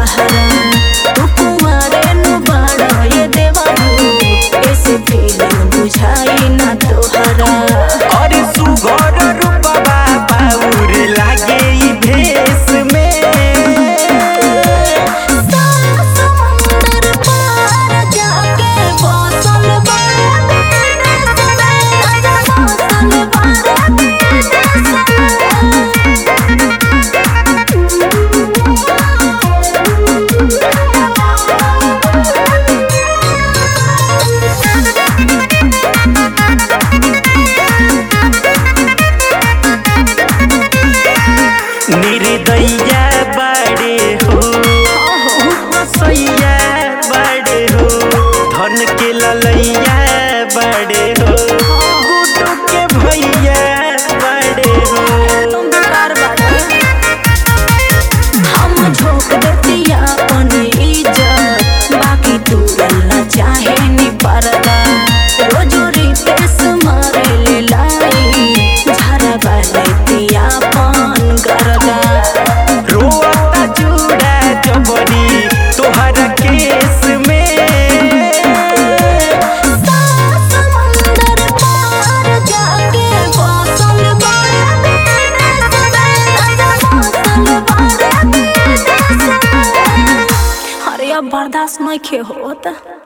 बहरा तू कुंवारे नु बाड़ा ये देवारू ऐसे फीलिंग बुझाई ना तोहरा। और सुघर रूपवा पाउर लागे ई भेस में समुंदर पार जाके बसल बारे देश में बसल बारे निर्दया बड़े हो सैया बड़े हो धन के ललैया बड़े हो गुड्डू के भैया बड़े हो। तुम बेकार बाटे हम झोंक देती अपन इज्जत बाकी तू गलना चाहे नी परदा रोजो रितेश मारे ले लाई झारा बालेती अपन गरदा। रोता चूड़ा जबरी तोहरा केस में समुंदर पार जाके बसल बारे देश में बसल बारे। अरे अब बर्दाश्त नहीं खे होता।